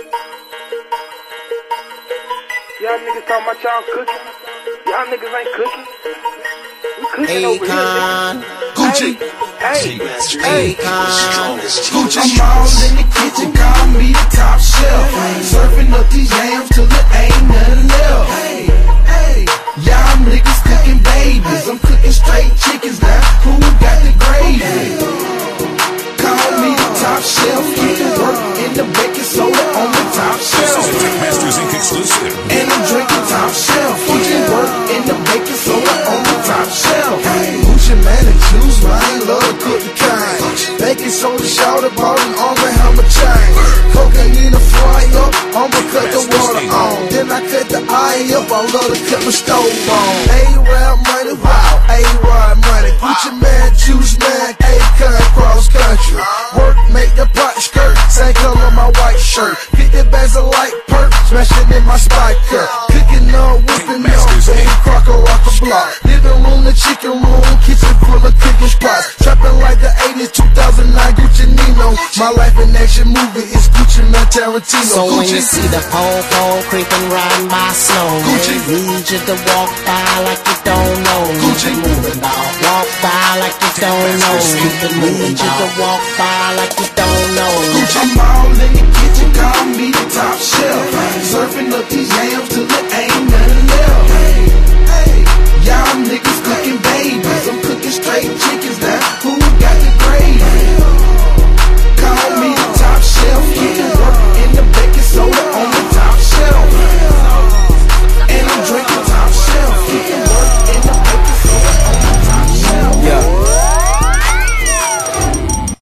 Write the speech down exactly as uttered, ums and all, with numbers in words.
Y'all niggas talking about y'all cooking. Y'all niggas ain't cooking. We cooking over here. Gucci. Hey, hey, Gucci. I'm all in the kitchen, call me the top chef. Surfing up these yams till it ain't nothing left. Hey, hey, y'all niggas cooking babies. I'm cooking straight chickens now. Who got the gravy? Call me the top chef. Getting work in the baking soda on the top shelf. Masters Incorporated exclusive. And I'm drinking top shelf. Getting work in the baking soda on the top shelf. Gucci man and juice, man, love to cook the kind. Baking soda, shout about an arm and hammer chain. Cocaine to fry up, I'ma cut the water on. Then I cut the eye up, I love to cut my stove on. A-Rap money, wow, A-Rod money. Gucci man, juice man, A-Con cross country. Work, make the pot skirt, same color my white shirt. fifty bags of light perk, smashing in my spiker. Cooking up, whipping up, baby, crocker, rock a block. Living room, the chicken room, kitchen full of cooking spots. Trapping like the eighties, two thousand nine, Gucci Nino. My life in action movie is Gucci man Tarantino. So Gucci. when you see the po-po creeping riding by slow, Gucci. need you to walk by like you don't know. Gucci. Moving, dog. Walk by like you don't know. Need you to walk by like you don't